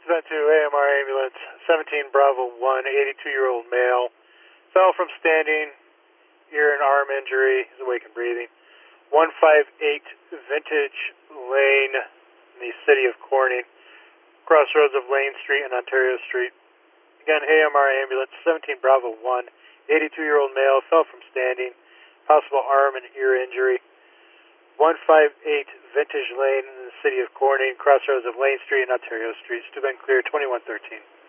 Sent to AMR ambulance, 17 Bravo 1, 82-year-old male. Fell from standing, ear and arm injury, is awake and breathing. 158 Vintage Lane in the city of Corning, crossroads of Lane Street and Ontario Street. Again, AMR ambulance, 17 Bravo 1, 82-year-old male, fell from standing, possible arm and ear injury. 158 Vintage Lane in the city of Corning, crossroads of Lane Street and Ontario Street. Still been clear, 2113.